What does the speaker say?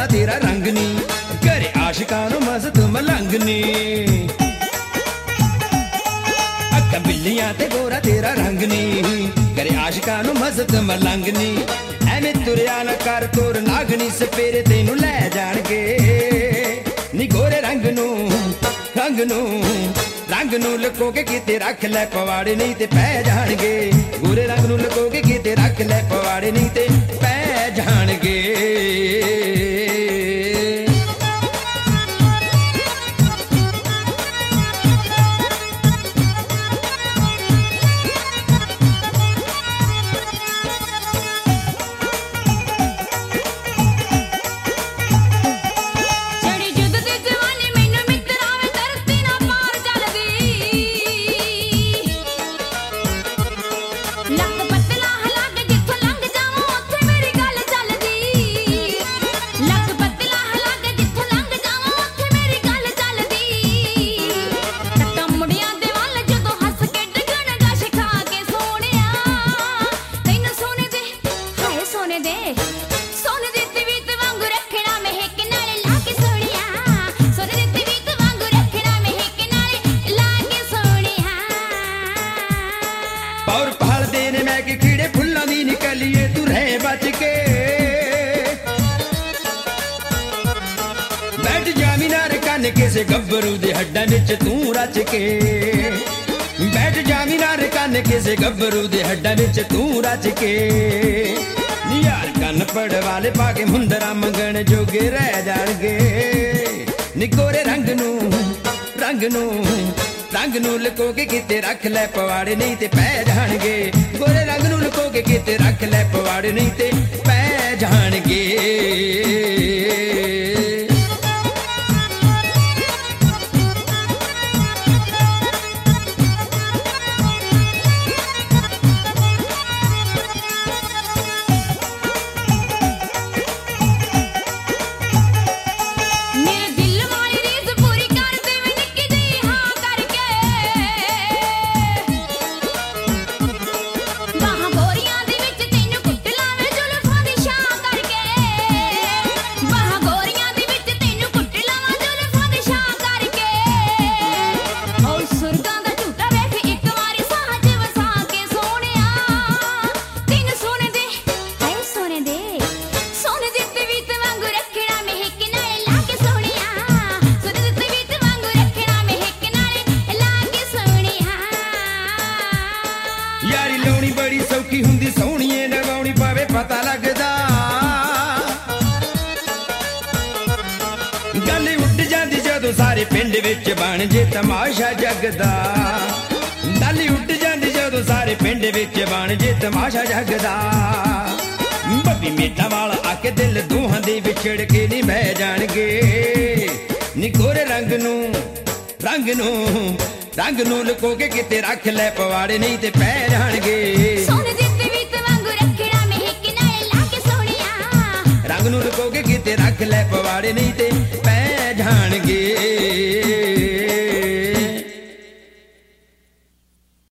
ਤੇਰਾ ਰੰਗ ਨੀ, ਘਰੇ ਆਸ਼ਿਕਾਂ ਨੂੰ ਮਸਤ ਮਲੰਗ ਨੀ। ਅੱਖਾਂ ਬਿੱਲੀਆਂ ਤੇ ਗੋਰਾ ਤੇਰਾ ਰੰਗ ਨੀ, ਘਰੇ ਆਸ਼ਿਕਾਂ ਨੂੰ ਮਸਤ ਮਲੰਗ ਨੀ। ਐਵੇਂ ਤੁਰਿਆ ਨਾ ਕਰ ਤੁਰ ਨਾਗਣੀ, ਸਪੇਰੇ ਤੈਨੂੰ ਲੈ ਜਾਣਗੇ ਨੀ। ਗੋਰੇ ਰੰਗ ਨੂੰ ਰੰਗ ਨੂੰ ਲੁਕੋਗੇ ਕਿਤੇ ਰੱਖ ਲੈ, ਪਵਾੜੇ ਨਹੀਂ ਤੇ ਪੈ ਜਾਣਗੇ। ਗੋਰੇ ਰੰਗ ਨੂੰ ਲੁਕੋਗੇ ਕਿਤੇ ਰੱਖ ਲੈ, ਪਵਾੜੇ ਨਹੀਂ ਤੇ ਪੈ ਜਾਣਗੇ। ਪੌਰ ਪਹਾੜਦੇ ਨੇ ਮੈਂ ਕਿ ਖੀੜੇ ਫੁੱਲਾਂ ਦੀ ਨਿਕਲੀਏ, ਤੂੰ ਰਹਿ ਬਚ ਕੇ। ਬੈਠ ਜਾ ਮੀਨਾਰ ਕੰਨ ਕਿਸੇ ਗੱਭਰੂ ਦੇ ਹੱਡਾਂ ਵਿੱਚ ਤੂੰ ਰਚ ਕੇ। ਬੈਠ ਜਾ ਮੀਨਾਰ ਕੰਨ ਕਿਸੇ ਗੱਭਰੂ ਦੇ ਹੱਡਾਂ ਵਿੱਚ ਤੂੰ ਰਚ ਕੇ। ਨੀ ਯਾਰ ਕੰਨ ਪੜ ਵਾਲੇ ਪਾ ਕੇ ਮੁੰਦਰਾ ਮੰਗਣ ਜੋਗੇ ਰਹਿ ਜਾਣਗੇ। ਨੀ ਗੋਰੇ ਰੰਗ ਨੂੰ ਲੁਕੋਗੇ ਕਿਤੇ ਰੱਖ ਲੈ, ਪਵਾੜੇ ਨਹੀਂ ਤੇ ਪੈ ਜਾਣਗੇ। ਗੋਰੇ ਰੰਗ ਨੂੰ ਲੁਕੋਗੇ ਕਿਤੇ ਰੱਖ ਲੈ, ਪਵਾੜੇ ਨਹੀਂ ਤੇ ਪੈ ਜਾਣਗੇ। ਬੜੀ ਸੌਖੀ ਹੁੰਦੀ ਸੋਹਣੀਏ, ਨਗਾਉਣੀ ਪਾਵੇ ਪਤਾ ਲੱਗਦਾ। ਗੱਲ ਉੱਡ ਜਾਂਦੀ ਜਦੋਂ ਸਾਰੇ ਪਿੰਡ ਵਿੱਚ ਬਣ ਜੇ ਤਮਾਸ਼ਾ ਜਗਦਾ। ਗੱਲ ਉੱਡ ਜਾਂਦੀ ਜਦੋਂ ਸਾਰੇ ਪਿੰਡ ਵਿੱਚ ਬਣ ਜੇ ਤਮਾਸ਼ਾ ਜਗਦਾ। ਬੱਬੀ ਮੇਟਾਂ ਵਾਲਾ ਆ ਕੇ ਦਿਲ ਦੋਹਾਂ ਦੇ ਵਿਛੜ ਕੇ ਨਹੀਂ ਬਹਿ ਜਾਣਗੇ। ਨੀ ਗੋਰੇ ਰੰਗ ਨੂੰ ਲੁਕੋਗੇ ਕਿਤੇ ਰੱਖ ਲੈ, ਪਵਾੜੇ ਨਹੀਂ ਤੇ ਪੈ ਜਾਣਗੇ। ਸੋਨੇ ਦਿੱਤੇ ਵੀ ਤੇ ਵਾਂਗੂ ਰੱਖਣਾ ਮਹਿਕ ਨਾਲੇ ਲਾ ਕੇ ਸੋਹਣਿਆ। ਰੰਗ ਨੂੰ ਲੁਕੋਗੇ ਕਿਤੇ ਰੱਖ ਲੈ, ਪਵਾੜੇ ਨਹੀਂ ਤੇ ਪੈ ਜਾਣਗੇ।